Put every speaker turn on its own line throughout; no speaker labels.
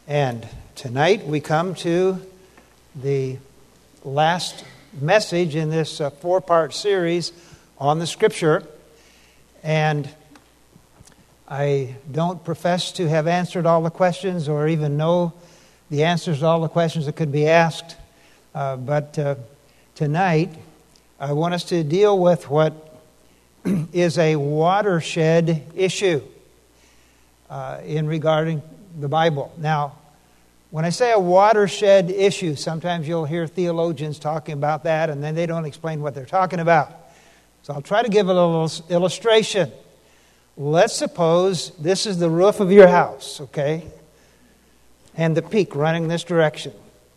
And tonight we come to the last message in this four-part series on the Scripture. And I don't profess to have answered all the questions or even know the answers to all the questions that could be asked. But tonight I want us to deal with what is a watershed issue in regarding the Bible. Now, when I say a watershed issue, sometimes you'll hear theologians talking about that, and then they don't explain what they're talking about. So I'll try to give a little illustration. Let's suppose this is the roof of your house, okay? And the peak running this direction.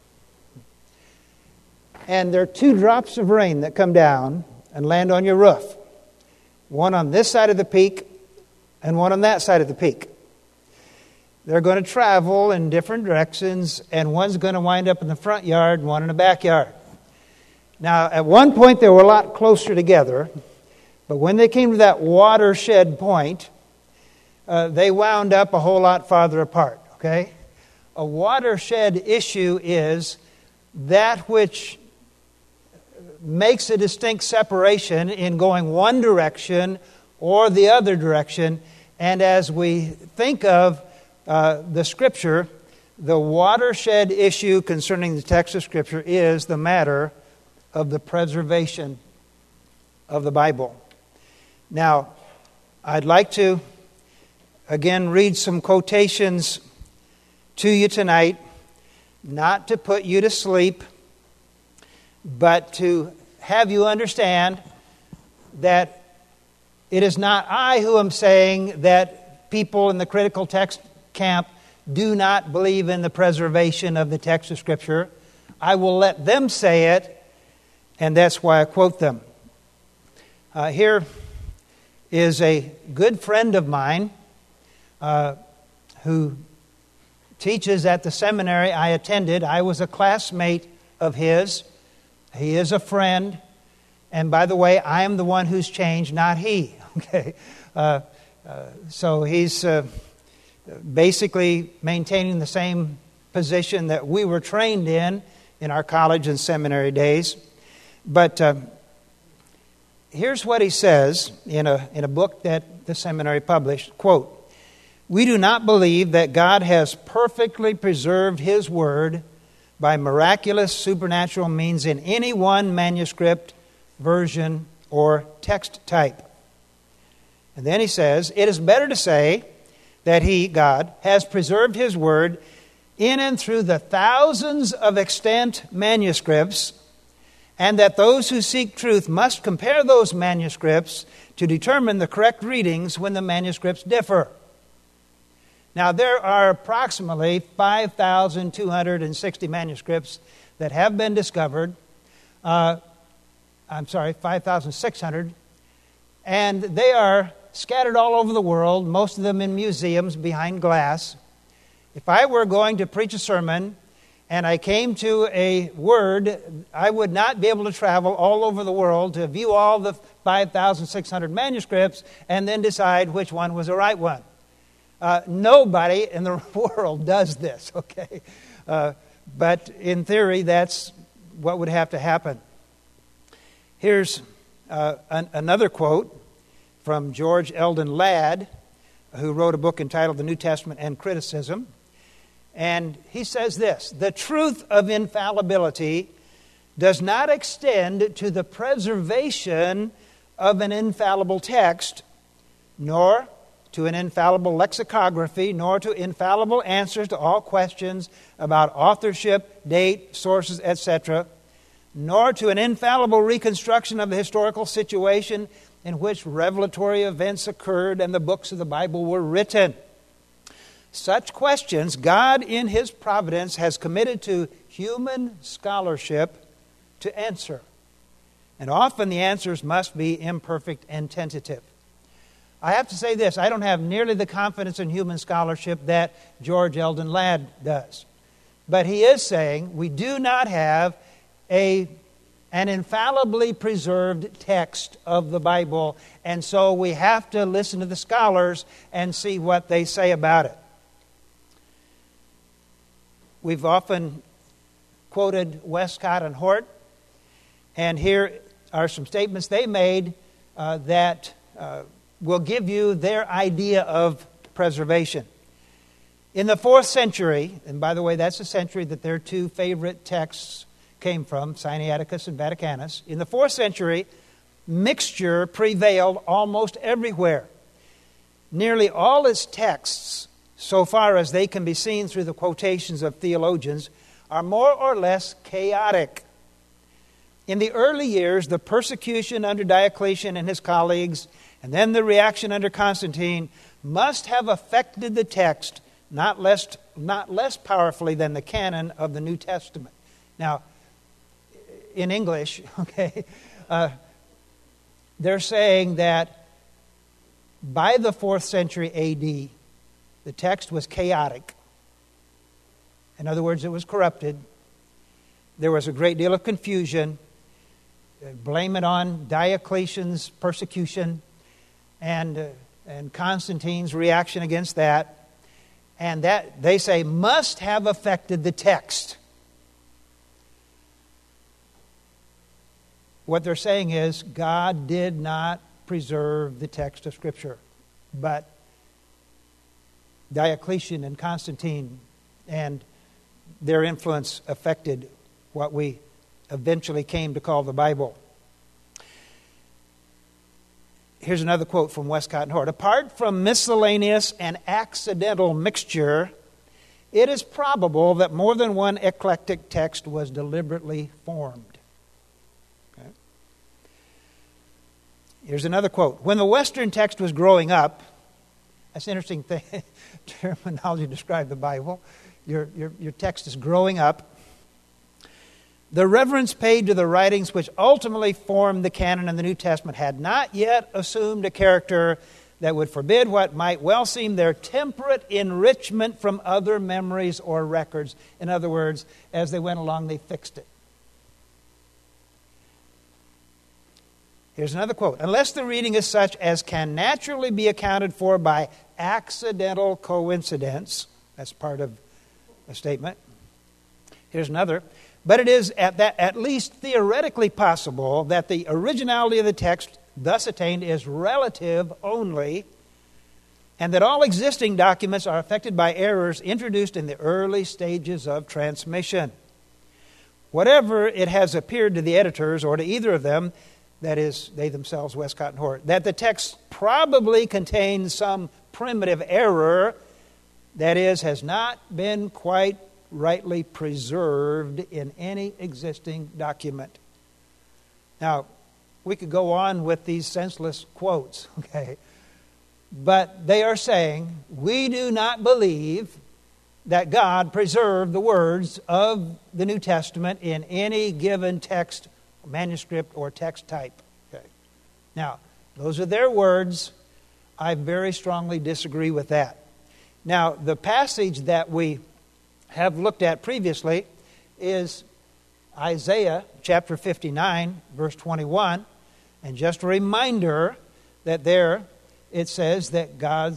And there are two drops of rain that come down and land on your roof. One on this side of the peak and one on that side of the peak. They're going to travel in different directions, and one's going to wind up in the front yard and one in the backyard. Now, at one point, they were a lot closer together, but when they came to that watershed point, they wound up a whole lot farther apart, okay? A watershed issue is that which makes a distinct separation in going one direction or the other direction. And as we think of the Scripture, the watershed issue concerning the text of Scripture is the matter of the preservation of the Bible. Now, I'd like to again read some quotations to you tonight, not to put you to sleep, but to have you understand that it is not I who am saying that people in the critical text camp do not believe in the preservation of the text of Scripture. I will let them say it, and that's why I quote them. Here is a good friend of mine who teaches at the seminary I attended. I was a classmate of his. He is a friend. And by the way, I am the one who's changed, not he. Okay, so he's basically maintaining the same position that we were trained in our college and seminary days. But here's what he says in a book that the seminary published. Quote, "We do not believe that God has perfectly preserved His Word by miraculous supernatural means in any one manuscript, version, or text type." And then he says, "It is better to say that He, God, has preserved His Word in and through the thousands of extant manuscripts, and that those who seek truth must compare those manuscripts to determine the correct readings when the manuscripts differ." Now, there are approximately 5,260 manuscripts that have been discovered. 5,600. And they are scattered all over the world, most of them in museums behind glass. If I were going to preach a sermon and I came to a word, I would not be able to travel all over the world to view all the 5,600 manuscripts and then decide which one was the right one. Nobody in the world does this, okay? But in theory, that's what would have to happen. Here's another quote from George Eldon Ladd, who wrote a book entitled The New Testament and Criticism. And he says this: "The truth of infallibility does not extend to the preservation of an infallible text, nor to an infallible lexicography, nor to infallible answers to all questions about authorship, date, sources, etc., nor to an infallible reconstruction of the historical situation in which revelatory events occurred and the books of the Bible were written. Such questions God in His providence has committed to human scholarship to answer. And often the answers must be imperfect and tentative." I have to say this: I don't have nearly the confidence in human scholarship that George Eldon Ladd does. But he is saying we do not have an infallibly preserved text of the Bible, and so we have to listen to the scholars and see what they say about it. We've often quoted Westcott and Hort, and here are some statements they made that will give you their idea of preservation. In the 4th century, and by the way, that's the century that their two favorite texts came from, Sinaiticus and Vaticanus. In the 4th century, mixture prevailed almost everywhere. Nearly all its texts, so far as they can be seen through the quotations of theologians, are more or less chaotic. In the early years, the persecution under Diocletian and his colleagues, and then the reaction under Constantine, must have affected the text not less powerfully than the canon of the New Testament. Now, in English, okay, they're saying that by the 4th century A.D., the text was chaotic. In other words, it was corrupted. There was a great deal of confusion. Blame it on Diocletian's persecution and Constantine's reaction against that. And that, they say, must have affected the text. What they're saying is God did not preserve the text of Scripture, but Diocletian and Constantine and their influence affected what we eventually came to call the Bible. Here's another quote from Westcott and Hort. Apart from miscellaneous and accidental mixture, it is probable that more than one eclectic text was deliberately formed. Okay. Here's another quote. When the Western text was growing up, that's an interesting thing, terminology to describe the Bible. Your text is growing up. The reverence paid to the writings which ultimately formed the canon in the New Testament had not yet assumed a character that would forbid what might well seem their temperate enrichment from other memories or records. In other words, as they went along, they fixed it. Here's another quote. Unless the reading is such as can naturally be accounted for by accidental coincidence, that's part of a statement. Here's another. But it is at least theoretically possible that the originality of the text thus attained is relative only, and that all existing documents are affected by errors introduced in the early stages of transmission. Whatever it has appeared to the editors, or to either of them, that is, they themselves, Westcott and Hort, that the text probably contains some primitive error, that is, has not been quite rightly preserved in any existing document. Now, we could go on with these senseless quotes, okay? But they are saying, we do not believe that God preserved the words of the New Testament in any given text, manuscript, or text type. Okay. Now, those are their words. I very strongly disagree with that. Now, the passage that we have looked at previously is Isaiah chapter 59, verse 21. And just a reminder that there it says that God's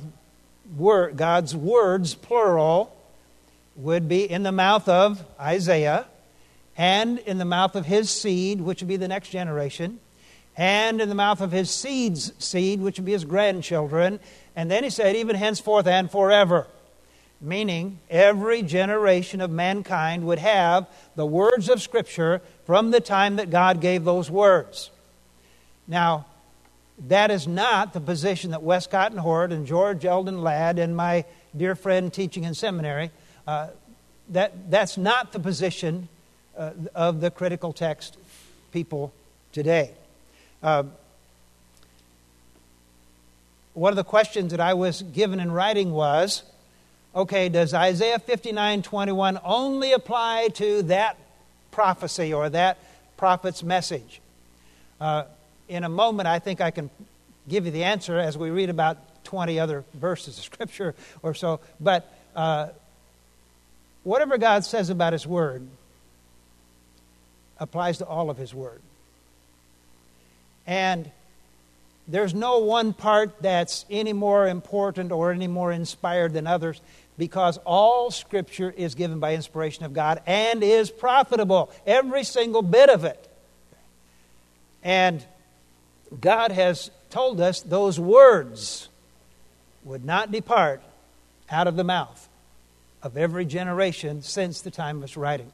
words, plural, would be in the mouth of Isaiah, and in the mouth of his seed, which would be the next generation, and in the mouth of his seed's seed, which would be his grandchildren. And then he said, even henceforth and forever. Meaning, every generation of mankind would have the words of Scripture from the time that God gave those words. Now, that is not the position that Westcott and Hort and George Eldon Ladd and my dear friend teaching in seminary, that's not the position of the critical text people today. One of the questions that I was given in writing was, okay, does Isaiah 59:21 only apply to that prophecy or that prophet's message? In a moment, I think I can give you the answer as we read about 20 other verses of Scripture or so. But whatever God says about His Word applies to all of His Word. And there's no one part that's any more important or any more inspired than others. because all Scripture is given by inspiration of God and is profitable, every single bit of it. And God has told us those words would not depart out of the mouth of every generation since the time of its writing.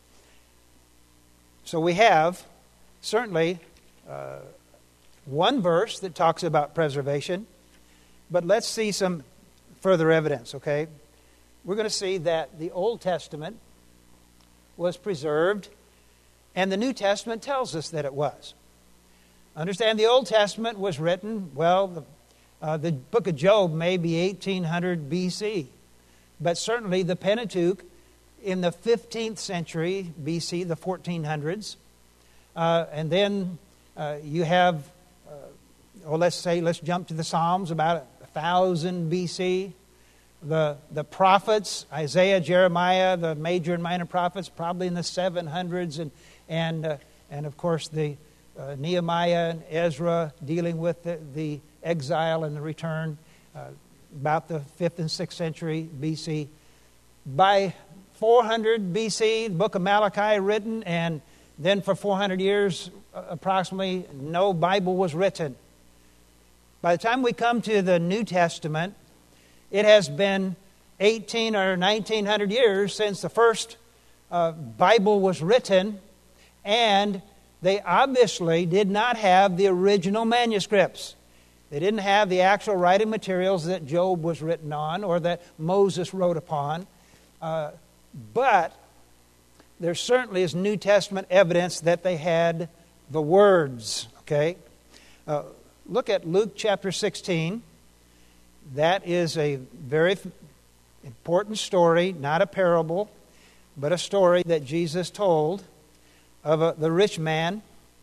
So we have certainly one verse that talks about preservation, but let's see some further evidence, okay? We're going to see that the Old Testament was preserved, and the New Testament tells us that it was. Understand, the Old Testament was written, well, the book of Job may be 1800 BC, but certainly the Pentateuch in the 15th century BC, the 1400s, and then you have, let's jump to the Psalms, about 1000 BC. The prophets, Isaiah, Jeremiah, the major and minor prophets, probably in the 700s, and of course the Nehemiah and Ezra dealing with the exile and the return, about the 5th and 6th century BC. By 400 BC, the book of Malachi written, and then for 400 years approximately, no Bible was written. By the time we come to the New Testament, it has been 18 or 1900 years since the first Bible was written, and they obviously did not have the original manuscripts. They didn't have the actual writing materials that Job was written on or that Moses wrote upon. But there certainly is New Testament evidence that they had the words. Okay? Look at Luke chapter 16. That is a very important story, not a parable, but a story that Jesus told of the rich man.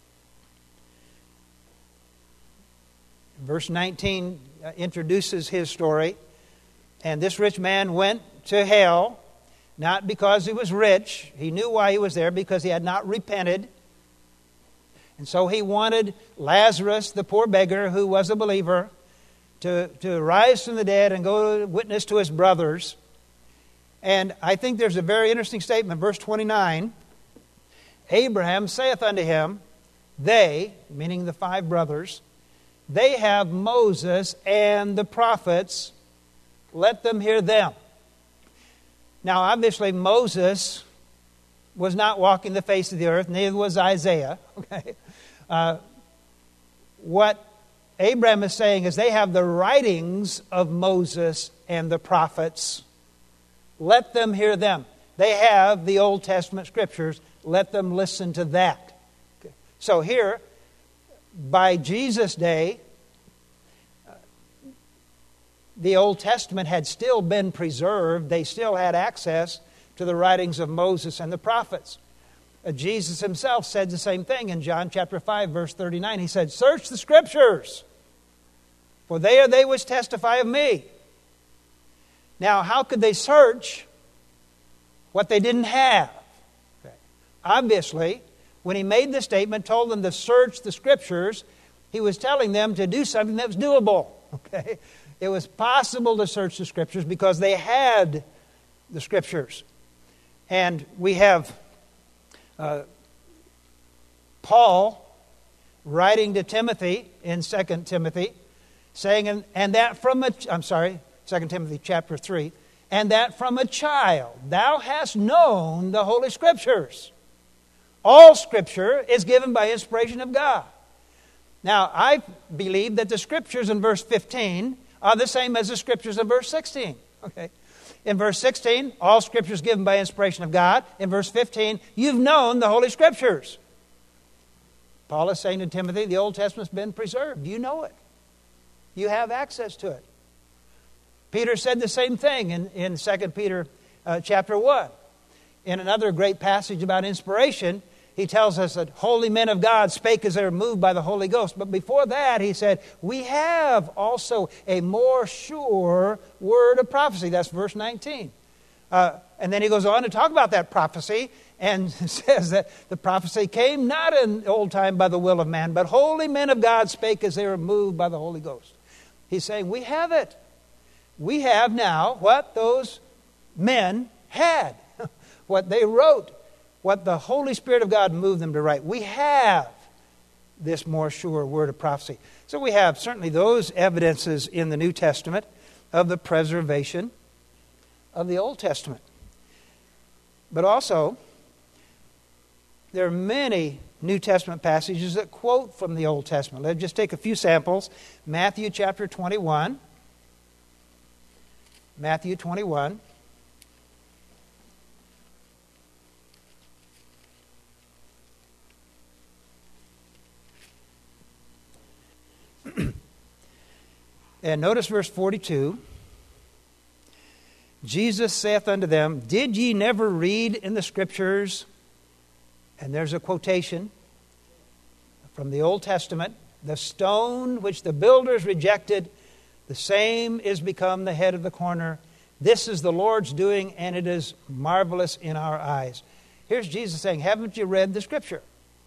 Verse 19 introduces his story. And this rich man went to hell, not because he was rich. He knew why he was there, because he had not repented. And so he wanted Lazarus, the poor beggar who was a believer, to rise from the dead and go witness to his brothers. And I think there's a very interesting statement. Verse 29, Abraham saith unto him, they, meaning the 5 brothers, they have Moses and the prophets, let them hear them. Now, obviously, Moses was not walking the face of the earth, neither was Isaiah. Okay, what Abraham is saying is they have the writings of Moses and the prophets. Let them hear them. They have the Old Testament scriptures. Let them listen to that. Okay. So here, by Jesus' day, the Old Testament had still been preserved. They still had access to the writings of Moses and the prophets. Jesus himself said the same thing in John chapter 5, verse 39. He said, search the scriptures, for they are they which testify of me. Now, how could they search what they didn't have? Okay. Obviously, when he made the statement, told them to search the scriptures, he was telling them to do something that was doable. Okay? It was possible to search the scriptures because they had the scriptures. And we have Paul writing to Timothy in 2 Timothy, saying, 2 Timothy chapter 3, and that from a child thou hast known the Holy Scriptures. All Scripture is given by inspiration of God. Now, I believe that the Scriptures in verse 15 are the same as the Scriptures in verse 16. Okay. In verse 16, all Scripture is given by inspiration of God. In verse 15, you've known the Holy Scriptures. Paul is saying to Timothy, the Old Testament's been preserved. You know it. You have access to it. Peter said the same thing in 2 Peter chapter 1. In another great passage about inspiration, he tells us that holy men of God spake as they were moved by the Holy Ghost. But before that, he said, we have also a more sure word of prophecy. That's verse 19. And then he goes on to talk about that prophecy and says that the prophecy came not in old time by the will of man, but holy men of God spake as they were moved by the Holy Ghost. He's saying, we have it. We have now what? Those men had, what they wrote, what the Holy Spirit of God moved them to write. We have this more sure word of prophecy. So we have certainly those evidences in the New Testament of the preservation of the Old Testament. But also, there are many New Testament passages that quote from the Old Testament. Let's just take a few samples. Matthew chapter 21. Matthew 21. And notice verse 42. Jesus saith unto them, Did ye never read in the Scriptures? And there's a quotation from the Old Testament. The stone which the builders rejected, the same is become the head of the corner. This is the Lord's doing, and it is marvelous in our eyes. Here's Jesus saying, haven't you read the Scripture?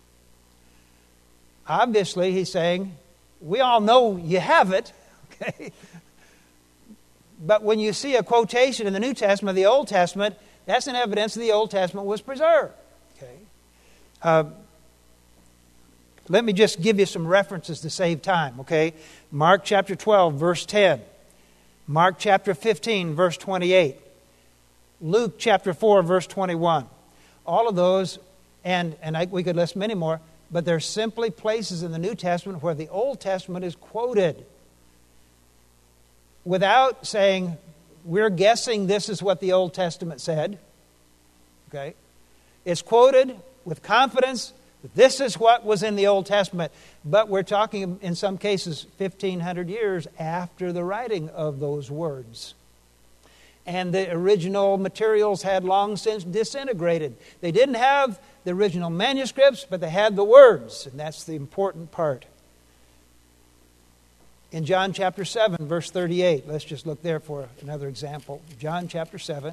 Obviously, he's saying, we all know you have it. Okay? But when you see a quotation in the New Testament of the Old Testament, that's an evidence that the Old Testament was preserved. Okay? Let me just give you some references to save time. Okay? Mark chapter 12, verse 10. Mark chapter 15, verse 28. Luke chapter 4, verse 21. All of those, we could list many more, but they're simply places in the New Testament where the Old Testament is quoted without saying, we're guessing this is what the Old Testament said. Okay? It's quoted with confidence that this is what was in the Old Testament. But we're talking, in some cases, 1,500 years after the writing of those words. And the original materials had long since disintegrated. They didn't have the original manuscripts, but they had the words. And that's the important part. In John chapter 7, verse 38, let's just look there for another example. John chapter 7.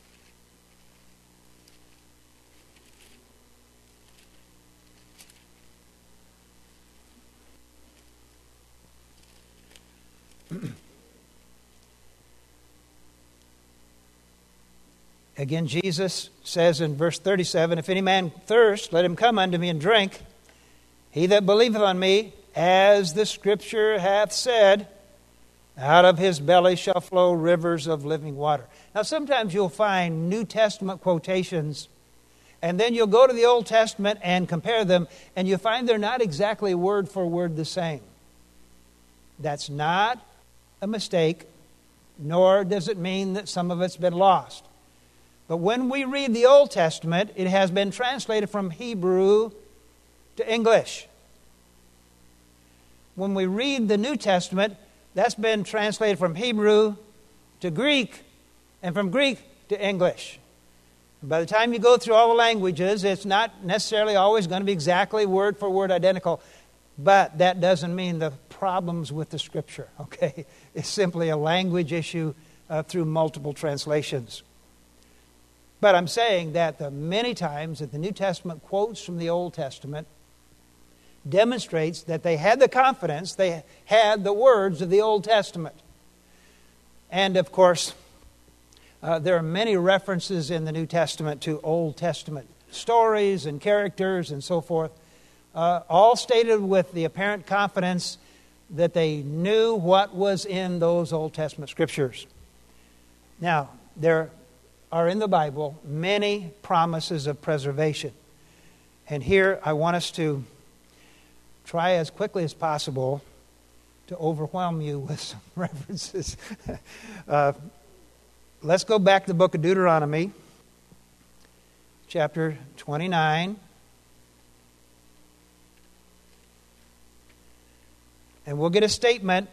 Again, Jesus says in verse 37, If any man thirst, let him come unto me and drink. He that believeth on me, as the Scripture hath said, out of his belly shall flow rivers of living water. Now, sometimes you'll find New Testament quotations, and then you'll go to the Old Testament and compare them, and you find they're not exactly word for word the same. That's not a mistake, nor does it mean that some of it's been lost. But when we read the Old Testament, it has been translated from Hebrew to English. When we read the New Testament, that's been translated from Hebrew to Greek, and from Greek to English. And by the time you go through all the languages, it's not necessarily always going to be exactly word for word identical, but that doesn't mean the problems with the Scripture, okay? It's simply a language issue through multiple translations. But I'm saying that the many times that the New Testament quotes from the Old Testament demonstrates that they had the confidence, they had the words of the Old Testament. And of course, there are many references in the New Testament to Old Testament stories and characters and so forth, all stated with the apparent confidence that they knew what was in those Old Testament scriptures. Now, there are in the Bible many promises of preservation. And here I want us to try as quickly as possible to overwhelm you with some references. Let's go back to the book of Deuteronomy, chapter 29. And we'll get a statement,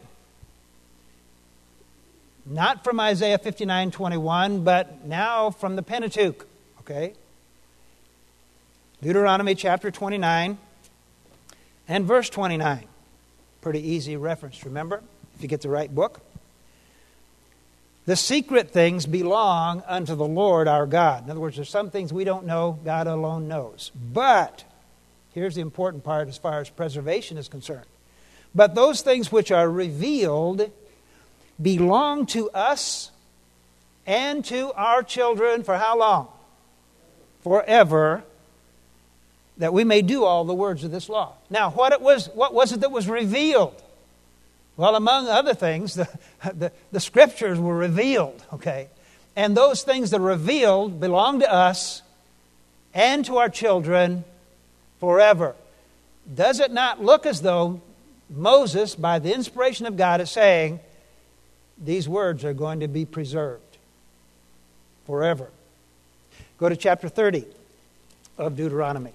not from Isaiah 59:21, but now from the Pentateuch. Okay? Deuteronomy chapter 29 and verse 29. Pretty easy reference, remember, if you get the right book. The secret things belong unto the Lord our God. In other words, there's some things we don't know, God alone knows. But, here's the important part as far as preservation is concerned. But those things which are revealed belong to us and to our children for how long? Forever, that we may do all the words of this law. Now, what was it that was revealed? Well, among other things, the Scriptures were revealed, okay? And those things that are revealed belong to us and to our children forever. Does it not look as though Moses, by the inspiration of God, is saying, these words are going to be preserved forever? Go to chapter 30 of Deuteronomy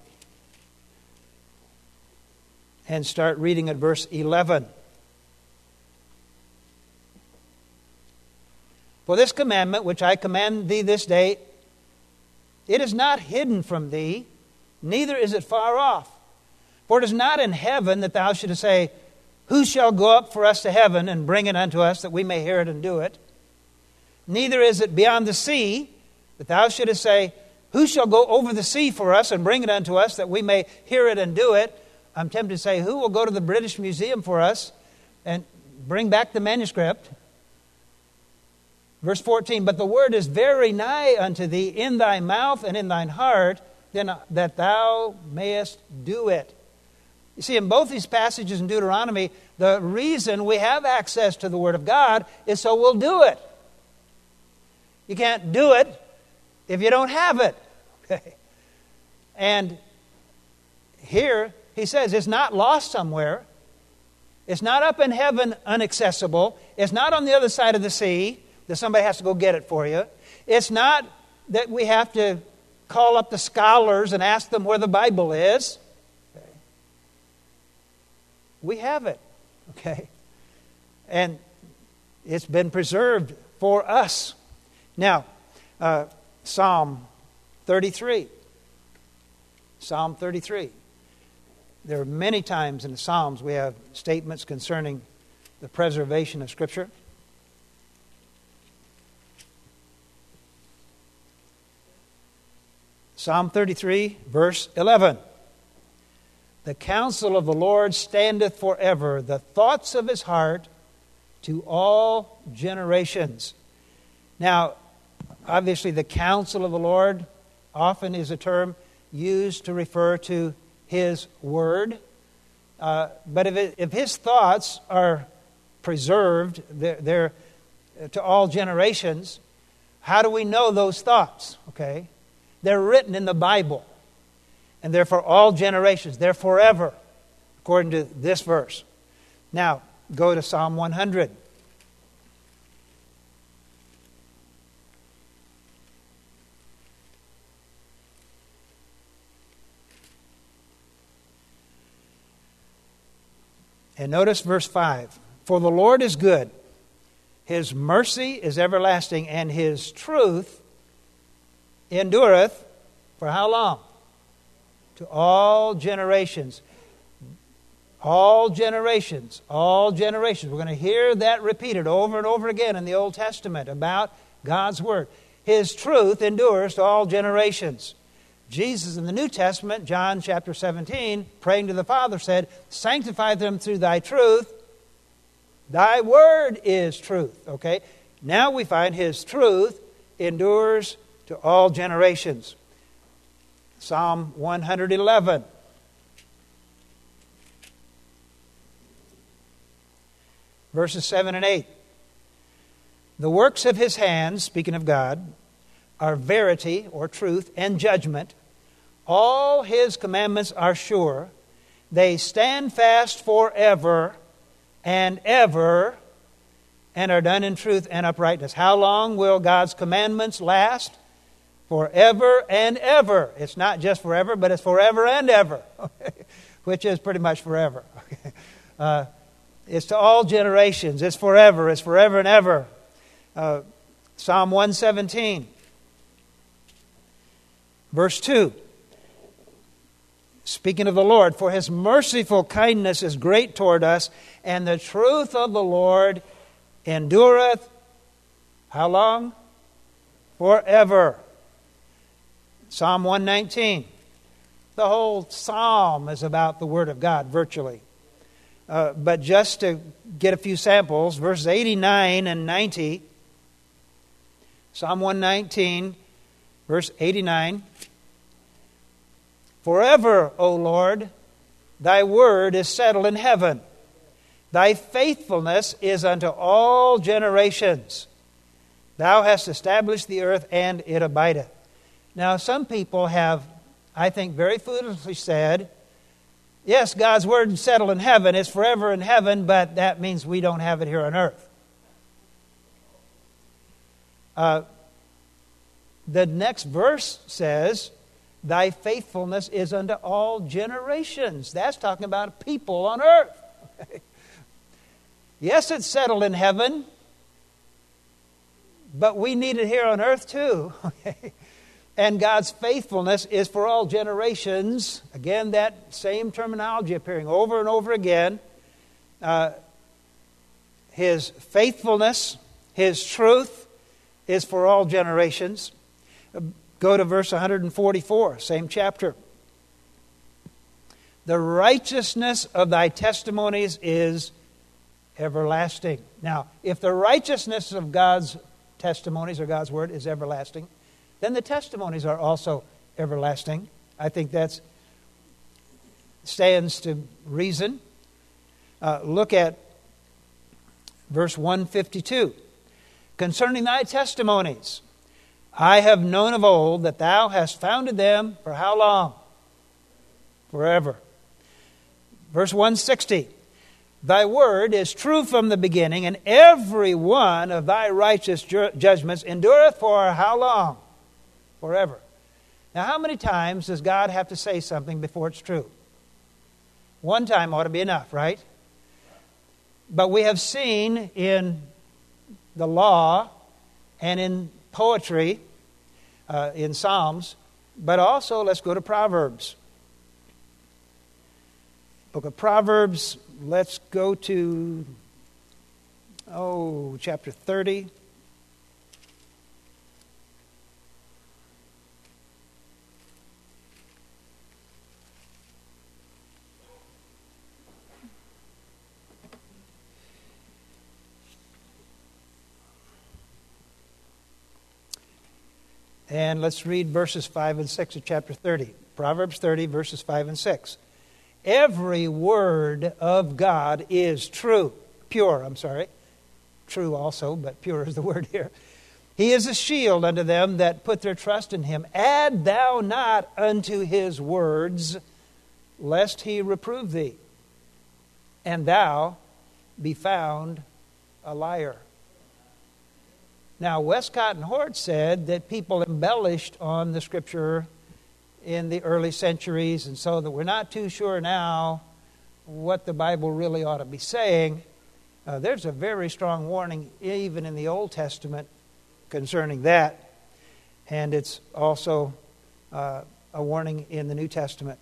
and start reading at verse 11. For this commandment which I command thee this day, it is not hidden from thee, neither is it far off. For it is not in heaven that thou shouldest say, who shall go up for us to heaven and bring it unto us, that we may hear it and do it? Neither is it beyond the sea that thou shouldest say, who shall go over the sea for us and bring it unto us, that we may hear it and do it? I'm tempted to say, who will go to the British Museum for us and bring back the manuscript? Verse 14, but the word is very nigh unto thee, in thy mouth and in thine heart, then that thou mayest do it. You see, in both these passages in Deuteronomy, the reason we have access to the Word of God is so we'll do it. You can't do it if you don't have it. Okay. And here he says it's not lost somewhere. It's not up in heaven inaccessible. It's not on the other side of the sea that somebody has to go get it for you. It's not that we have to call up the scholars and ask them where the Bible is. Okay. We have it. Okay. And it's been preserved for us. Now, Psalm 33. Psalm 33. There are many times in the Psalms we have statements concerning the preservation of Scripture. Psalm 33, verse 11. The counsel of the Lord standeth forever, the thoughts of his heart to all generations. Now, obviously, the counsel of the Lord often is a term used to refer to his word. But if his thoughts are preserved, they're to all generations, how do we know those thoughts? Okay, they're written in the Bible, and they're for all generations. They're forever, according to this verse. Now, go to Psalm 100. And notice verse 5. For the Lord is good, his mercy is everlasting, and his truth endureth for how long? To all generations. All generations. All generations. We're going to hear that repeated over and over again in the Old Testament about God's Word. His truth endures to all generations. Jesus in the New Testament, John chapter 17, praying to the Father, said, sanctify them through thy truth. Thy word is truth. Okay? Now we find his truth endures to all generations. Psalm 111. Verses 7 and 8. The works of his hands, speaking of God, are verity or truth and judgment. All his commandments are sure. They stand fast forever and ever, and are done in truth and uprightness. How long will God's commandments last? Forever and ever. It's not just forever, but it's forever and ever, which is pretty much forever. It's to all generations. It's forever and ever. Psalm 117, verse 2. Speaking of the Lord, for his merciful kindness is great toward us, and the truth of the Lord endureth, how long? Forever. Psalm 119. The whole psalm is about the Word of God, virtually. But just to get a few samples, verses 89 and 90, Psalm 119, verse 89. Forever, O Lord, thy word is settled in heaven. Thy faithfulness is unto all generations. Thou hast established the earth, and it abideth. Now, some people have, I think, very foolishly said, yes, God's word is settled in heaven. It's forever in heaven, but that means we don't have it here on earth. The next verse says, thy faithfulness is unto all generations. That's talking about people on earth. Yes, it's settled in heaven, but we need it here on earth too. And God's faithfulness is for all generations. Again, that same terminology appearing over and over again. His faithfulness, His truth is for all generations. Go to verse 144, same chapter. The righteousness of thy testimonies is everlasting. Now, if the righteousness of God's testimonies or God's word is everlasting, then the testimonies are also everlasting. I think that stands to reason. Look at verse 152. Concerning thy testimonies, I have known of old that thou hast founded them for how long? Forever. Verse 160. Thy word is true from the beginning, and every one of thy righteous judgments endureth for how long? Forever. Now, how many times does God have to say something before it's true? One time ought to be enough, right? But we have seen in the law and in poetry, in Psalms, but also let's go to Proverbs. Book of Proverbs, let's go to, chapter 30. And let's read verses 5 and 6 of chapter 30. Proverbs 30, verses 5 and 6. Every word of God is true. Pure. True also, but pure is the word here. He is a shield unto them that put their trust in him. Add thou not unto his words, lest he reprove thee, and thou be found a liar. Now, Westcott and Hort said that people embellished on the Scripture in the early centuries, and so that we're not too sure now what the Bible really ought to be saying. There's a very strong warning even in the Old Testament concerning that, and it's also a warning in the New Testament.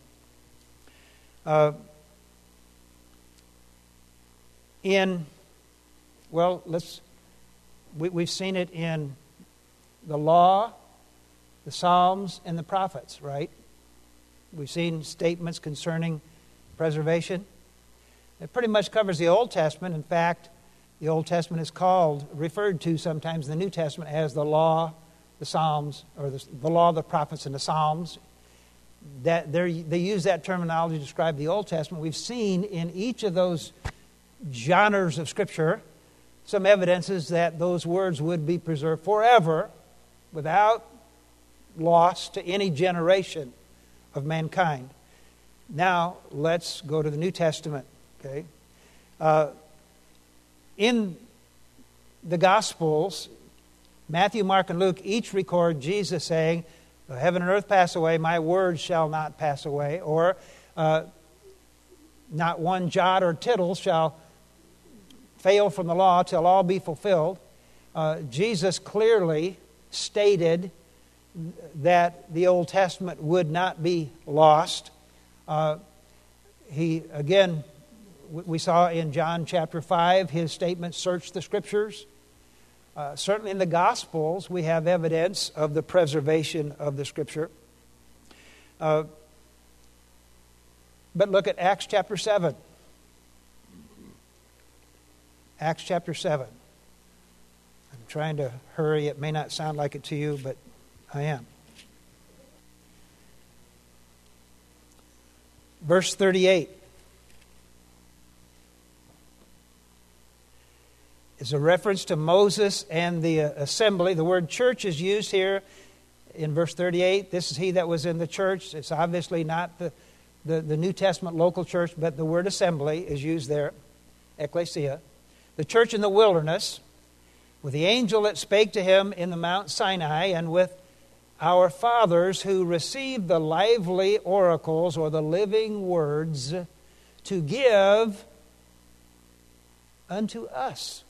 We've seen it in the law, the Psalms, and the prophets, right? We've seen statements concerning preservation. It pretty much covers the Old Testament. In fact, the Old Testament is referred to sometimes in the New Testament as the law, the Psalms, or the law, the prophets, and the Psalms. They use that terminology to describe the Old Testament. We've seen in each of those genres of Scripture some evidences that those words would be preserved forever without loss to any generation of mankind. Now, let's go to the New Testament. Okay, in the Gospels, Matthew, Mark, and Luke each record Jesus saying, heaven and earth pass away, my words shall not pass away, or not one jot or tittle shall fail from the law till all be fulfilled. Jesus clearly stated that the Old Testament would not be lost. We saw in John chapter 5 his statement, search the Scriptures. Certainly in the Gospels we have evidence of the preservation of the Scripture. But look at Acts chapter 7. Acts chapter 7. I'm trying to hurry. It may not sound like it to you, but I am. Verse 38 is a reference to Moses and the assembly. The word church is used here in verse 38. This is he that was in the church. It's obviously not the New Testament local church, but the word assembly is used there, ecclesia. The church in the wilderness, with the angel that spake to him in the Mount Sinai, and with our fathers who received the lively oracles or the living words to give unto us.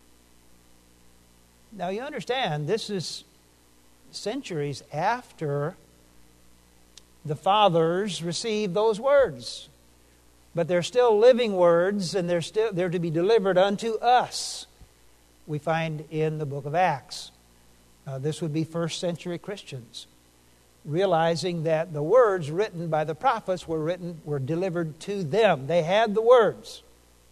Now you understand, this is centuries after the fathers received those words. But they're still living words, and they're to be delivered unto us, we find in the book of Acts. This would be first century Christians, realizing that the words written by the prophets were delivered to them. They had the words.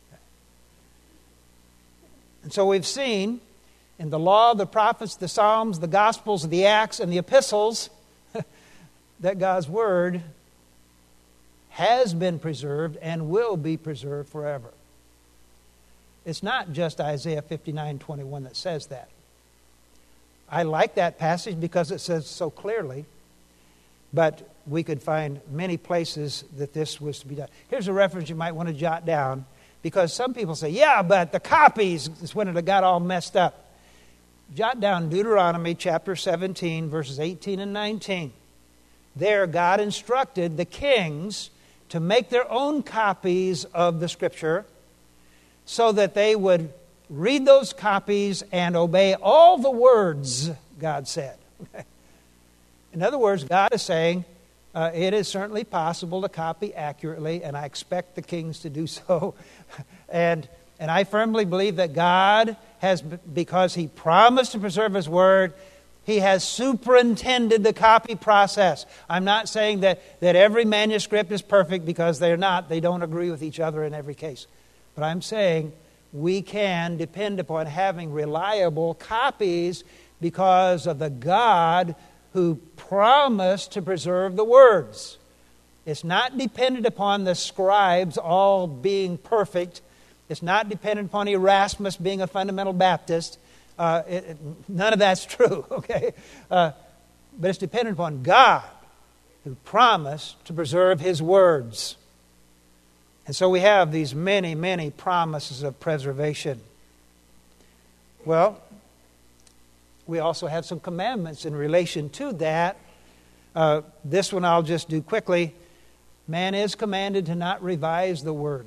And so we've seen in the law, the prophets, the Psalms, the Gospels, the Acts, and the epistles that God's word has been preserved and will be preserved forever. It's not just Isaiah 59:21 that says that. I like that passage because it says so clearly, but we could find many places that this was to be done. Here's a reference you might want to jot down, because some people say, yeah, but the copies is when it got all messed up. Jot down Deuteronomy chapter 17, verses 18 and 19. There, God instructed the kings to make their own copies of the Scripture so that they would read those copies and obey all the words God said. In other words, God is saying, it is certainly possible to copy accurately, and I expect the kings to do so. And I firmly believe that God has, because He promised to preserve His Word, He has superintended the copy process. I'm not saying that every manuscript is perfect, because they're not. They don't agree with each other in every case. But I'm saying we can depend upon having reliable copies because of the God who promised to preserve the words. It's not dependent upon the scribes all being perfect. It's not dependent upon Erasmus being a fundamental Baptist. None of that's true, okay? But it's dependent upon God who promised to preserve His words. And so we have these many, many promises of preservation. Well, we also have some commandments in relation to that. This one I'll just do quickly. Man is commanded to not revise the Word.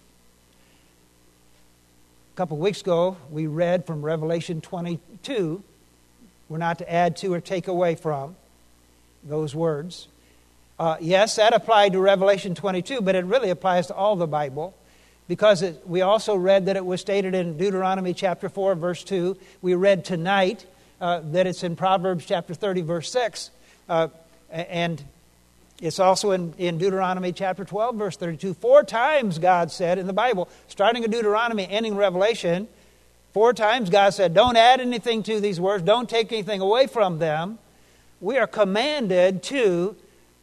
A couple of weeks ago, we read from Revelation 22. We're not to add to or take away from those words. Yes, that applied to Revelation 22, but it really applies to all the Bible, because we also read that it was stated in Deuteronomy chapter 4, verse 2. We read tonight that it's in Proverbs chapter 30, verse 6. And it's also in Deuteronomy chapter 12, verse 32. 4 times God said in the Bible, starting in Deuteronomy, ending Revelation, 4 times God said, don't add anything to these words, don't take anything away from them. We are commanded to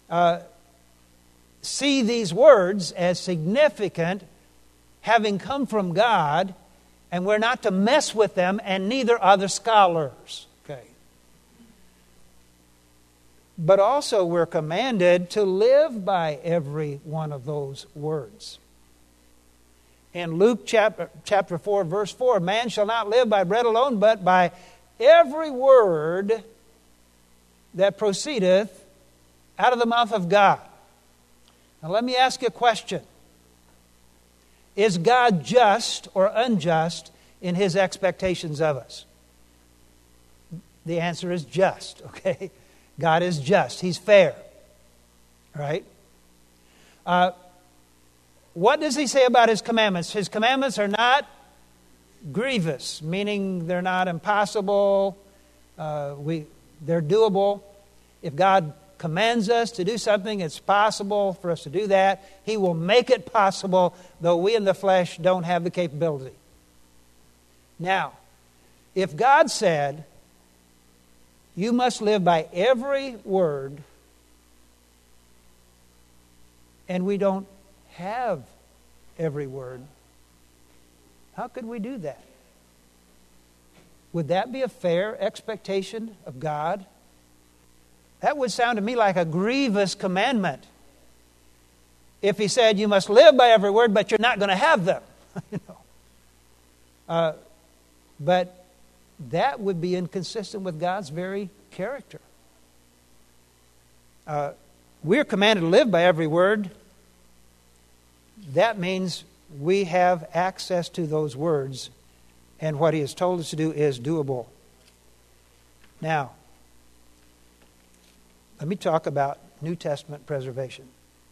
see these words as significant, having come from God, and we're not to mess with them, and neither are the scholars. Okay. But also we're commanded to live by every one of those words. In Luke chapter 4, verse 4, man shall not live by bread alone, but by every word that proceedeth out of the mouth of God. Now let me ask you a question. Is God just or unjust in His expectations of us? The answer is just, okay? God is just. He's fair. Right? What does He say about His commandments? His commandments are not grievous, meaning they're not impossible. They're doable. If God commands us to do something, it's possible for us to do that. He will make it possible, though we in the flesh don't have the capability. Now, If God said, you must live by every word, and we don't have every word, how could we do that? Would that be a fair expectation of God? That would sound to me like a grievous commandment. If He said, you must live by every word, but you're not going to have them. But that would be inconsistent with God's very character. We're commanded to live by every word. That means we have access to those words, and what He has told us to do is doable. Now, let me talk about New Testament preservation.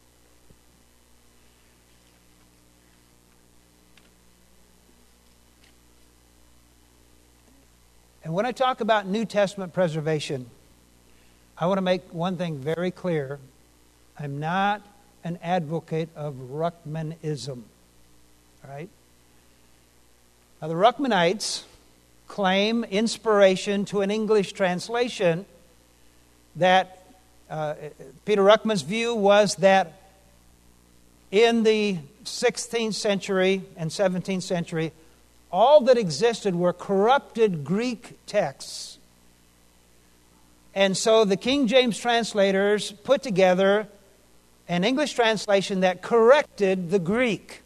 And when I talk about New Testament preservation, I want to make one thing very clear. I'm not an advocate of Ruckmanism. All right? Now, the Ruckmanites claim inspiration to an English translation that Peter Ruckman's view was that in the 16th century and 17th century, all that existed were corrupted Greek texts. And so the King James translators put together an English translation that corrected the Greek.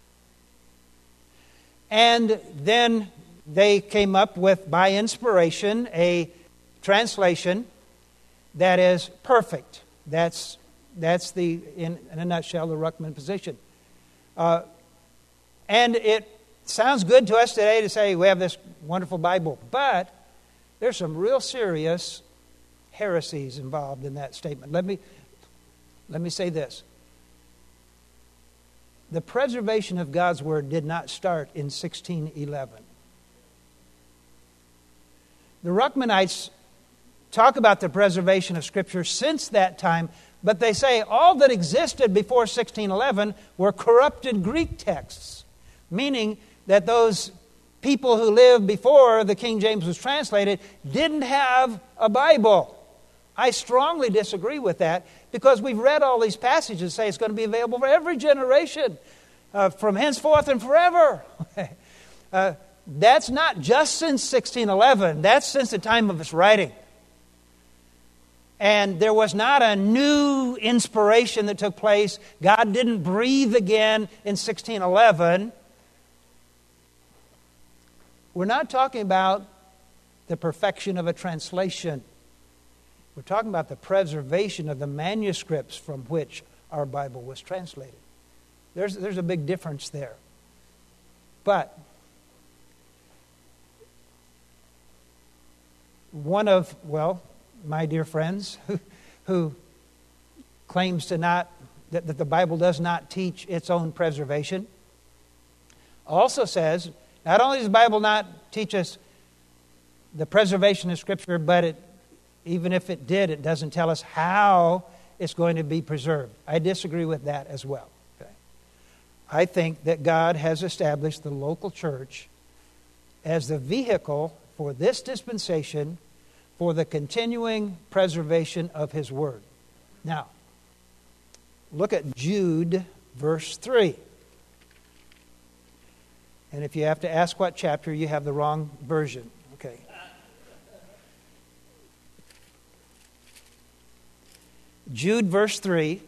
And then they came up with, by inspiration, a translation that is perfect. That's in a nutshell, the Ruckman position. And it sounds good to us today to say we have this wonderful Bible, but there's some real serious heresies involved in that statement. Let me say this. The preservation of God's Word did not start in 1611. The Ruckmanites talk about the preservation of Scripture since that time, but they say all that existed before 1611 were corrupted Greek texts, meaning that those people who lived before the King James was translated didn't have a Bible. I strongly disagree with that because we've read all these passages that say it's going to be available for every generation from henceforth and forever. That's not just since 1611. That's since the time of its writing. And there was not a new inspiration that took place. God didn't breathe again in 1611. We're not talking about the perfection of a translation. We're talking about the preservation of the manuscripts from which our Bible was translated. There's a big difference there. But one of, my dear friends who claims that the Bible does not teach its own preservation also says, not only does the Bible not teach us the preservation of Scripture, but even if it did, it doesn't tell us how it's going to be preserved. I disagree with that as well. Okay? I think that God has established the local church as the vehicle for this dispensation for the continuing preservation of His Word. Now, look at Jude, verse 3. And if you have to ask what chapter, you have the wrong version. Okay. Jude, verse 3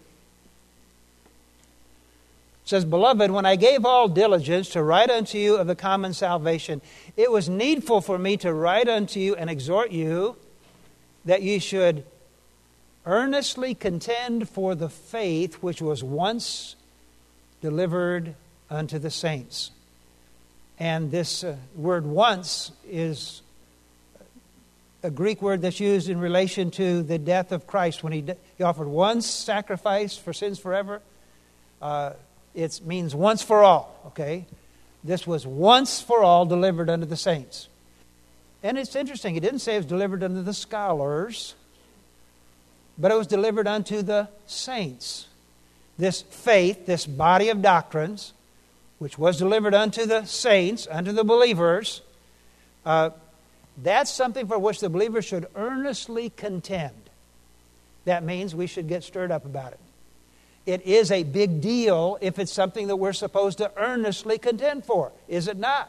says, Beloved, when I gave all diligence to write unto you of the common salvation, it was needful for me to write unto you and exhort you that ye should earnestly contend for the faith which was once delivered unto the saints. And this word once is a Greek word that's used in relation to the death of Christ. When he offered one sacrifice for sins forever, it means once for all, okay? This was once for all delivered unto the saints. And it's interesting, it didn't say it was delivered unto the scholars, but it was delivered unto the saints. This faith, this body of doctrines, which was delivered unto the saints, unto the believers, That's something for which the believer should earnestly contend. That means we should get stirred up about it. It is a big deal if it's something that we're supposed to earnestly contend for, is it not?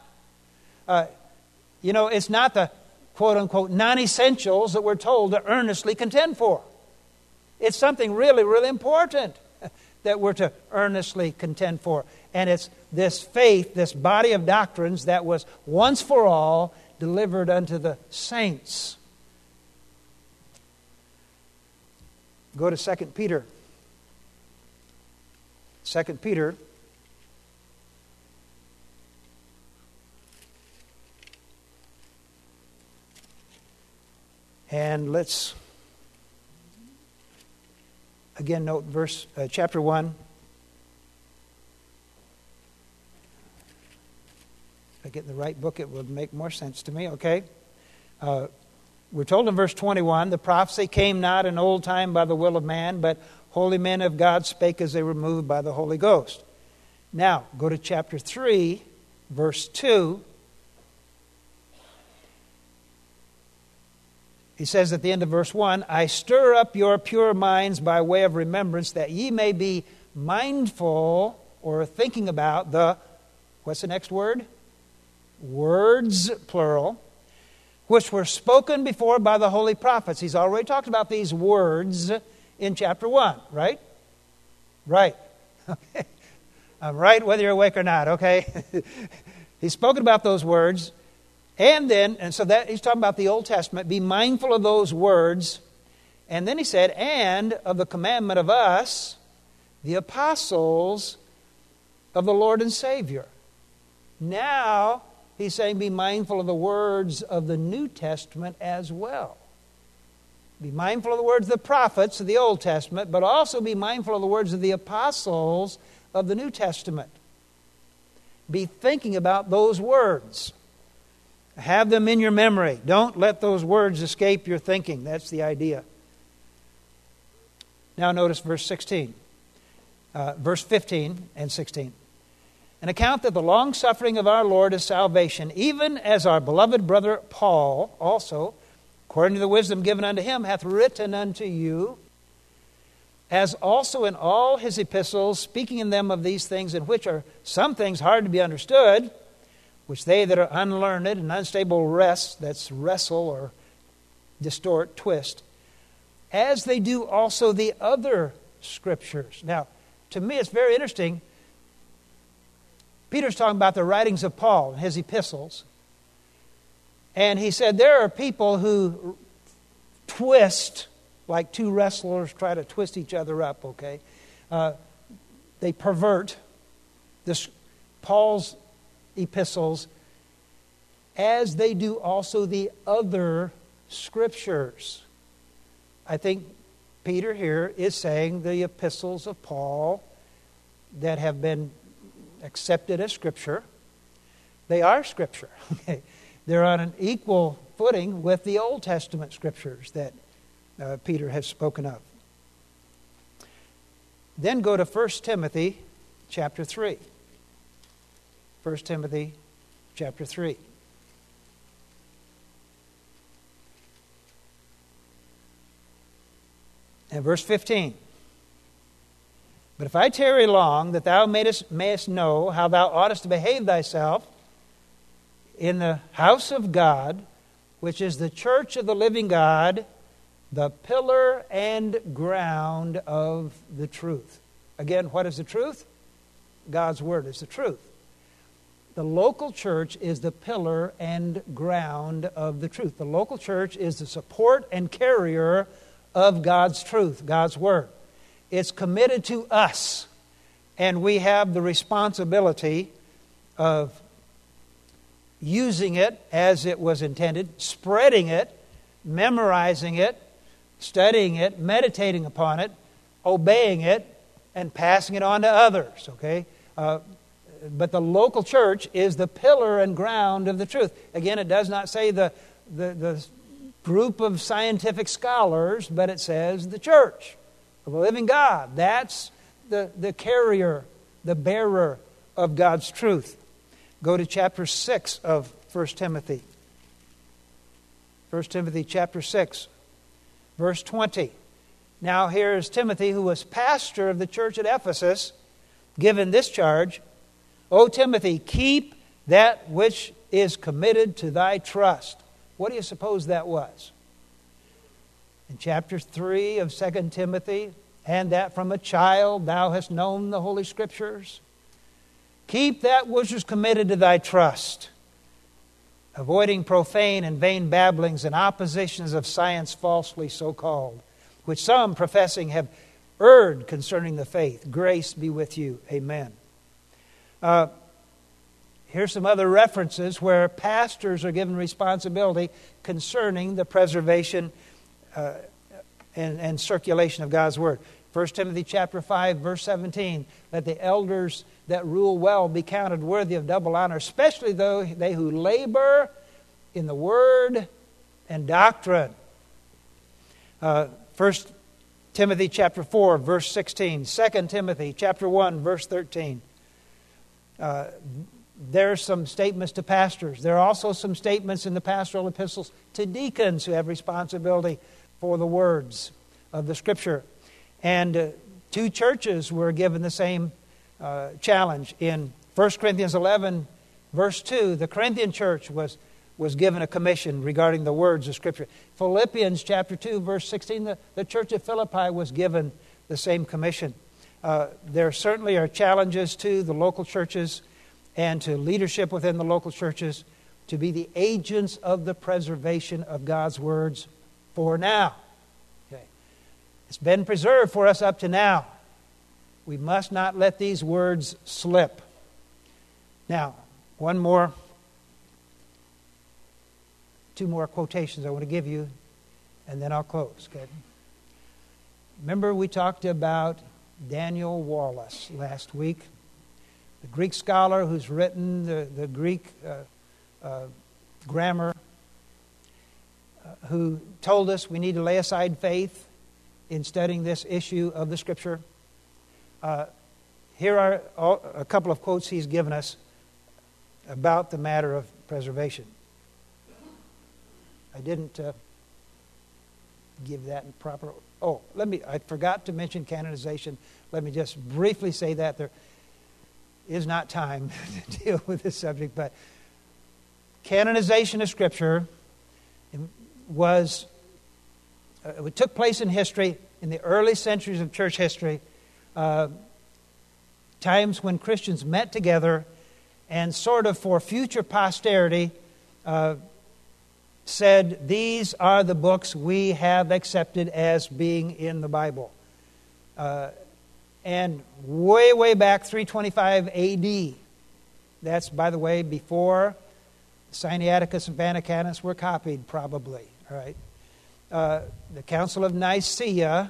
It's not the quote-unquote non-essentials that we're told to earnestly contend for. It's something really, really important that we're to earnestly contend for. And it's this faith, this body of doctrines that was once for all delivered unto the saints. Go to 2 Peter. 2 Peter. And let's again note chapter 1. If I get in the right book, it would make more sense to me, okay? We're told in verse 21, the prophecy came not in old time by the will of man, but holy men of God spake as they were moved by the Holy Ghost. Now, go to chapter 3, verse 2. He says at the end of verse 1, I stir up your pure minds by way of remembrance, that ye may be mindful or thinking about what's the next word? Words, plural, which were spoken before by the holy prophets. He's already talked about these words in chapter 1, right? Right. Okay. I'm right whether you're awake or not, okay? He's spoken about those words. And so that he's talking about the Old Testament. Be mindful of those words. And then he said, and of the commandment of us, the apostles of the Lord and Savior. Now, he's saying be mindful of the words of the New Testament as well. Be mindful of the words of the prophets of the Old Testament, but also be mindful of the words of the apostles of the New Testament. Be thinking about those words. Have them in your memory. Don't let those words escape your thinking. That's the idea. Now notice verse 15 and 16. An account that the long-suffering of our Lord is salvation, even as our beloved brother Paul also, according to the wisdom given unto him, hath written unto you, as also in all his epistles, speaking in them of these things, in which are some things hard to be understood, which they that are unlearned and unstable wrestle or distort, twist, as they do also the other Scriptures. Now, to me it's very interesting. Peter's talking about the writings of Paul, his epistles. And he said there are people who twist, like two wrestlers try to twist each other up, okay? They pervert Paul's epistles as they do also the other Scriptures. I think Peter here is saying the epistles of Paul that have been accepted as Scripture, they are Scripture. Okay. They're on an equal footing with the Old Testament Scriptures that Peter has spoken of. Then go to 1 Timothy chapter 3. 1 Timothy chapter 3. And verse 15. But if I tarry long, that thou mayest know how thou oughtest to behave thyself in the house of God, which is the church of the living God, the pillar and ground of the truth. Again, what is the truth? God's Word is the truth. The local church is the pillar and ground of the truth. The local church is the support and carrier of God's truth, God's Word. It's committed to us, and we have the responsibility of using it as it was intended, spreading it, memorizing it, studying it, meditating upon it, obeying it, and passing it on to others, okay? But the local church is the pillar and ground of the truth. Again, it does not say the group of scientific scholars, but it says the church of the living God. That's the carrier, the bearer of God's truth. Go to chapter 6 of 1 Timothy. 1 Timothy chapter 6, verse 20. Now here's Timothy, who was pastor of the church at Ephesus, given this charge: O Timothy, keep that which is committed to thy trust. What do you suppose that was? In chapter 3 of 2 Timothy, and that from a child thou hast known the Holy Scriptures. Keep that which is committed to thy trust, avoiding profane and vain babblings and oppositions of science falsely so called, which some professing have erred concerning the faith. Grace be with you. Amen. Here's some other references where pastors are given responsibility concerning the preservation and circulation of God's Word. 1 Timothy chapter 5, verse 17, let the elders that rule well be counted worthy of double honor, especially they who labor in the Word and doctrine. 1 Timothy chapter 4, verse 16, 2 Timothy chapter 1, verse 13. There's some statements to pastors. There are also some statements in the pastoral epistles to deacons who have responsibility for the words of the Scripture. And two churches were given the same challenge. In 1 Corinthians 11, verse 2, the Corinthian church was given a commission regarding the words of Scripture. Philippians chapter 2, verse 16, the church of Philippi was given the same commission. There certainly are challenges to the local churches and to leadership within the local churches to be the agents of the preservation of God's words for now. Okay. It's been preserved for us up to now. We must not let these words slip. Now, two more quotations I want to give you, and then I'll close. Okay? Remember we talked about Daniel Wallace last week, the Greek scholar who's written the Greek grammar, who told us we need to lay aside faith in studying this issue of the Scripture. Here are a couple of quotes he's given us about the matter of preservation. I didn't give that in proper... I forgot to mention canonization. Let me just briefly say that. There is not time to deal with this subject, but canonization of Scripture it took place in history, in the early centuries of church history, times when Christians met together and sort of for future posterity said, these are the books we have accepted as being in the Bible. And way back, 325 A.D., that's, by the way, before Sinaiticus and Vaticanus were copied, probably. All right. The Council of Nicaea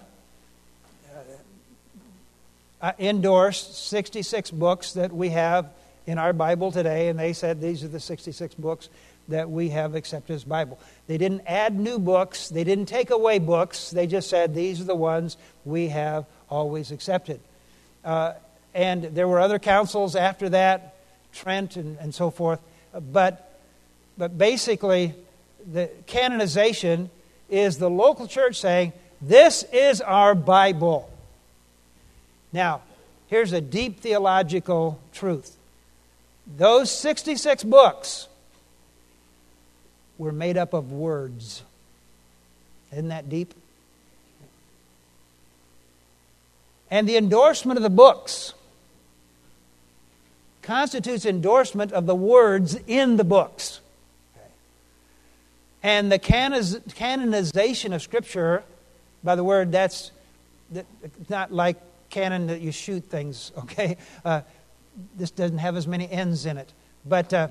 endorsed 66 books that we have in our Bible today, and they said these are the 66 books that we have accepted as Bible. They didn't add new books. They didn't take away books. They just said these are the ones we have always accepted. And there were other councils after that, Trent and so forth. But basically, the canonization is the local church saying, this is our Bible. Now, here's a deep theological truth. Those 66 books were made up of words. Isn't that deep? And the endorsement of the books constitutes endorsement of the words in the books. Okay. And the canonization of Scripture, by the word, that's not like cannon that you shoot things, okay? This doesn't have as many ends in it. But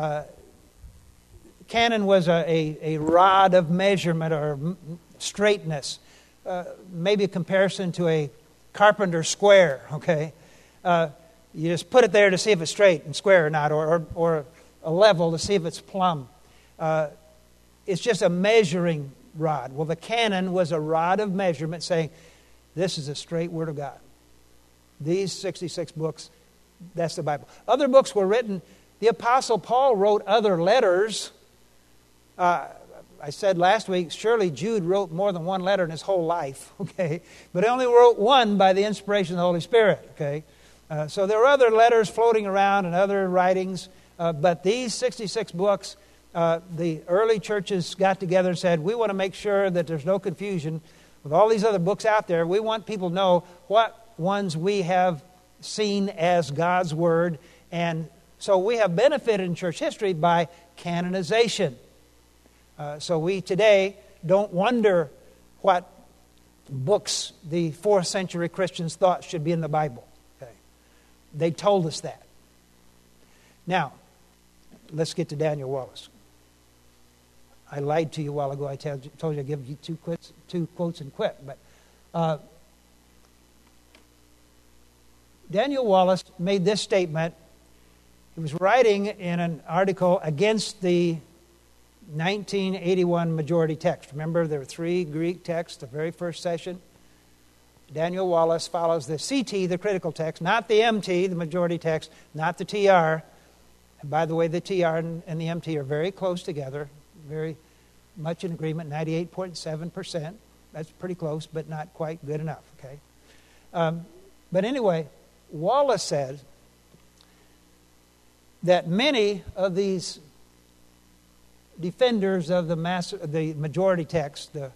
canon was a rod of measurement or straightness. Maybe a comparison to a carpenter square, okay? You just put it there to see if it's straight and square or not, or a level to see if it's plumb. It's just a measuring rod. Well, the canon was a rod of measurement saying, this is a straight Word of God. These 66 books, that's the Bible. Other books were written. The Apostle Paul wrote other letters. I said last week, surely Jude wrote more than one letter in his whole life, okay? But he only wrote one by the inspiration of the Holy Spirit, okay? So there are other letters floating around and other writings, but these 66 books, the early churches got together and said, we want to make sure that there's no confusion with all these other books out there. We want people to know what ones we have seen as God's Word. And so we have benefited in church history by canonization. So we today don't wonder what books the 4th century Christians thought should be in the Bible. Okay. They told us that. Now, let's get to Daniel Wallace. I lied to you a while ago. I told you I'd give you two quotes and quit. But Daniel Wallace made this statement. He was writing in an article against the 1981 majority text. Remember, there were 3 Greek texts, the very first session. Daniel Wallace follows the CT, the critical text, not the MT, the majority text, not the TR. And by the way, the TR and the MT are very close together, very much in agreement, 98.7%. That's pretty close, but not quite good enough, okay? But anyway, Wallace said that many of these defenders of the majority text, the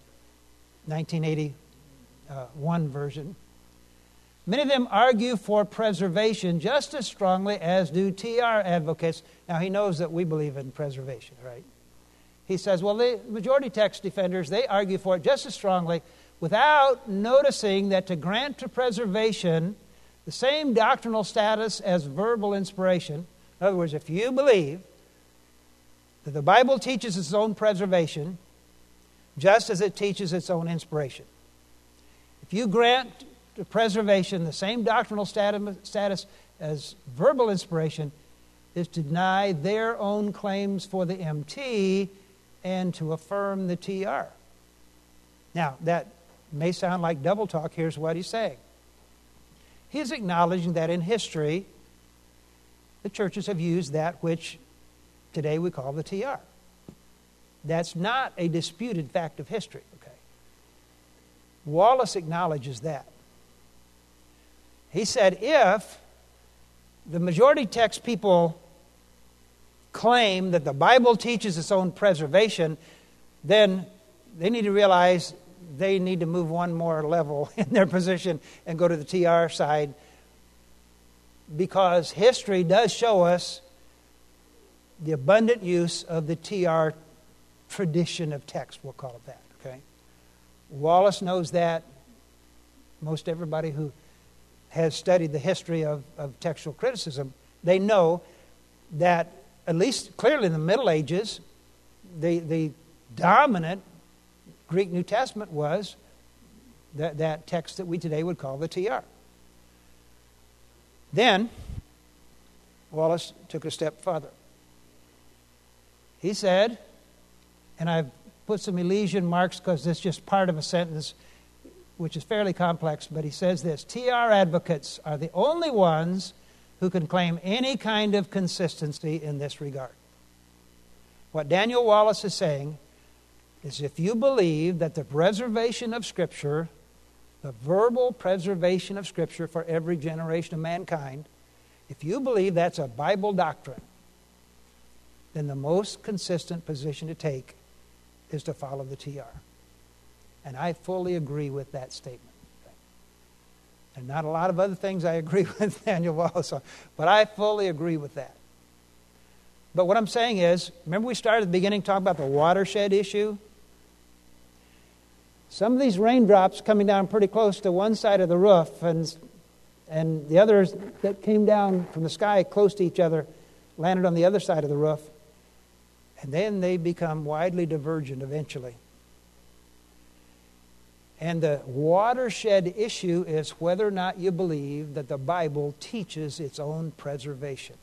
1981 version, many of them argue for preservation just as strongly as do TR advocates. Now, he knows that we believe in preservation, right? He says, well, the majority text defenders, they argue for it just as strongly without noticing that to grant to preservation the same doctrinal status as verbal inspiration. In other words, if you believe that the Bible teaches its own preservation just as it teaches its own inspiration, if you grant to preservation the same doctrinal status as verbal inspiration, is to deny their own claims for the MT and to affirm the TR. Now, that may sound like double talk. Here's what he's saying. He's acknowledging that in history, the churches have used that which today we call the TR. That's not a disputed fact of history, okay? Wallace acknowledges that. He said if the majority text people claim that the Bible teaches its own preservation, then they need to realize they need to move one more level in their position and go to the TR side, because history does show us the abundant use of the TR tradition of text, we'll call it that, okay? Wallace knows that. Most everybody who has studied the history of textual criticism, they know that, at least clearly in the Middle Ages, the dominant Greek New Testament was that text that we today would call the TR. Then, Wallace took a step further. He said, and I've put some elision marks because this is just part of a sentence which is fairly complex, but he says this: TR advocates are the only ones who can claim any kind of consistency in this regard. What Daniel Wallace is saying is if you believe that the preservation of Scripture, the verbal preservation of Scripture for every generation of mankind, if you believe that's a Bible doctrine, then the most consistent position to take is to follow the TR. And I fully agree with that statement. And not a lot of other things I agree with Daniel Wallace on, but I fully agree with that. But what I'm saying is, remember we started at the beginning talking about the watershed issue? Some of these raindrops coming down pretty close to one side of the roof, and the others that came down from the sky close to each other landed on the other side of the roof. And then they become widely divergent eventually. And the watershed issue is whether or not you believe that the Bible teaches its own preservation.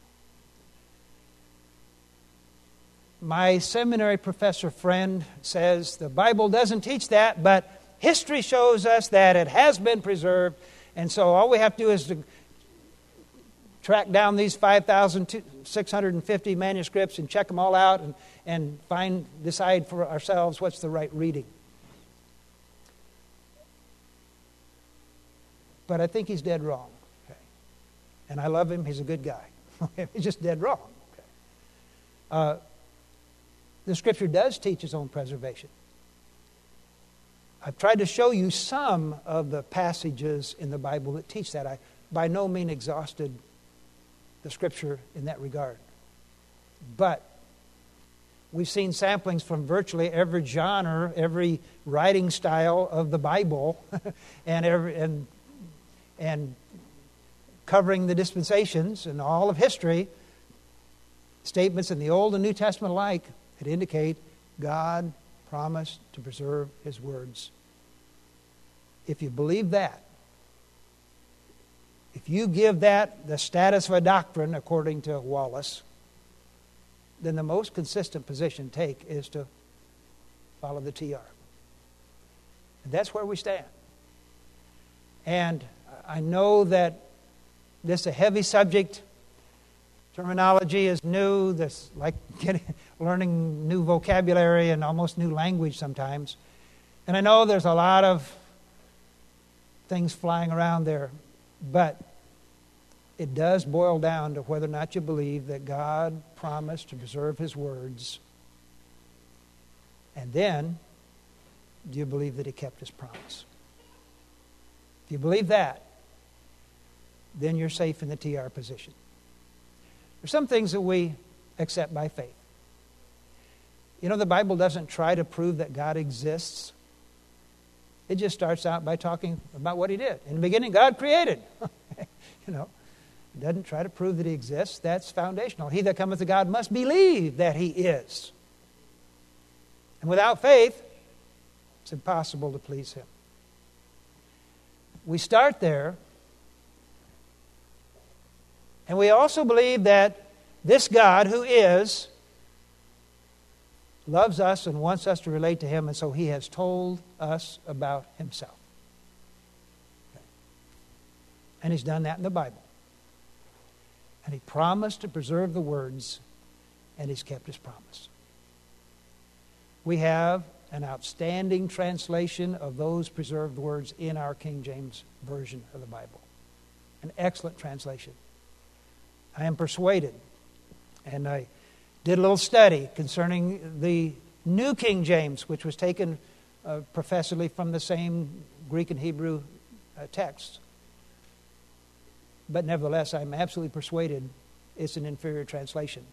My seminary professor friend says the Bible doesn't teach that, but history shows us that it has been preserved, and so all we have to do is to track down these 5,650 manuscripts and check them all out and decide for ourselves what's the right reading. But I think he's dead wrong. Okay. And I love him. He's a good guy. He's just dead wrong. Okay. The Scripture does teach its own preservation. I've tried to show you some of the passages in the Bible that teach that. I by no means exhausted the Scripture in that regard. But we've seen samplings from virtually every genre, every writing style of the Bible, and covering the dispensations and all of history, statements in the Old and New Testament alike that indicate God promised to preserve His words. If you believe that, if you give that the status of a doctrine according to Wallace, then the most consistent position to take is to follow the TR. And that's where we stand. And I know that this is a heavy subject. Terminology is new. This like learning new vocabulary and almost new language sometimes. And I know there's a lot of things flying around there, but it does boil down to whether or not you believe that God promised to preserve His words. And then, do you believe that He kept His promise? If you believe that, then you're safe in the TR position. There's some things that we accept by faith. You know, the Bible doesn't try to prove that God exists. It just starts out by talking about what He did. In the beginning, God created. You know, it doesn't try to prove that He exists. That's foundational. He that cometh to God must believe that He is. And without faith, it's impossible to please Him. We start there. And we also believe that this God who is loves us and wants us to relate to Him, and so He has told us about Himself. Okay. And He's done that in the Bible. And He promised to preserve the words, and He's kept His promise. We have an outstanding translation of those preserved words in our King James Version of the Bible. An excellent translation. I am persuaded, and I did a little study concerning the New King James, which was taken professedly from the same Greek and Hebrew texts. But nevertheless, I'm absolutely persuaded it's an inferior translation.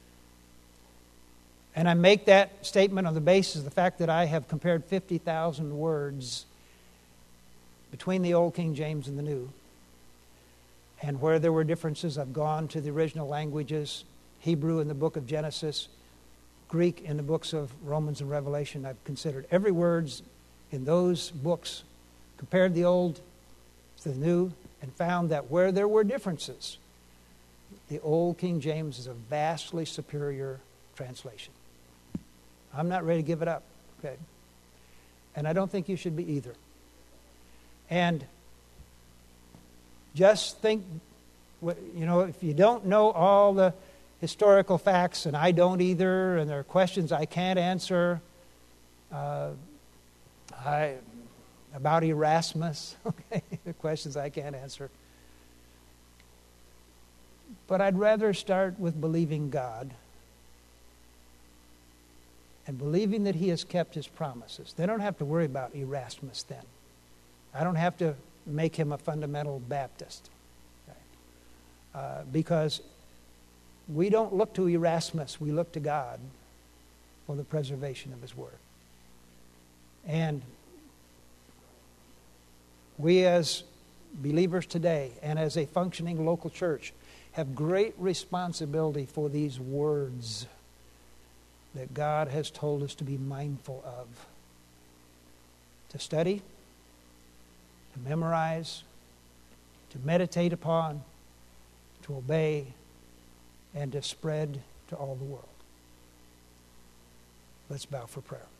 And I make that statement on the basis of the fact that I have compared 50,000 words between the Old King James and the New. And where there were differences, I've gone to the original languages, Hebrew in the book of Genesis, Greek in the books of Romans and Revelation. I've considered every word in those books, compared the Old to the New, and found that where there were differences, the Old King James is a vastly superior translation. I'm not ready to give it up, okay? And I don't think you should be either. And just think, you know, if you don't know all the historical facts, and I don't either, and there are questions I can't answer about Erasmus, okay, the questions I can't answer. But I'd rather start with believing God and believing that He has kept His promises. They don't have to worry about Erasmus then. I don't have to make him a fundamental Baptist. Okay? Because we don't look to Erasmus, we look to God for the preservation of His Word. And we as believers today and as a functioning local church have great responsibility for these words that God has told us to be mindful of. To study, to memorize, to meditate upon, to obey, and to spread to all the world. Let's bow for prayer.